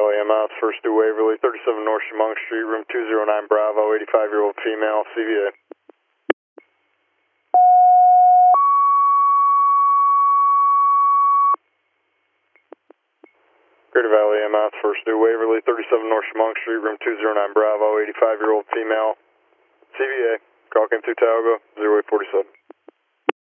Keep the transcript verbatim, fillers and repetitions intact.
Valley M S, first due Waverly, thirty-seven North Chemung Street, room two oh nine Bravo, eighty-five-year-old female, C V A. Greater Valley M S, first due Waverly, thirty-seven North Chemung Street, room two oh nine Bravo, eighty-five-year-old female, C V A. Call came through Tioga, zero eight forty-seven.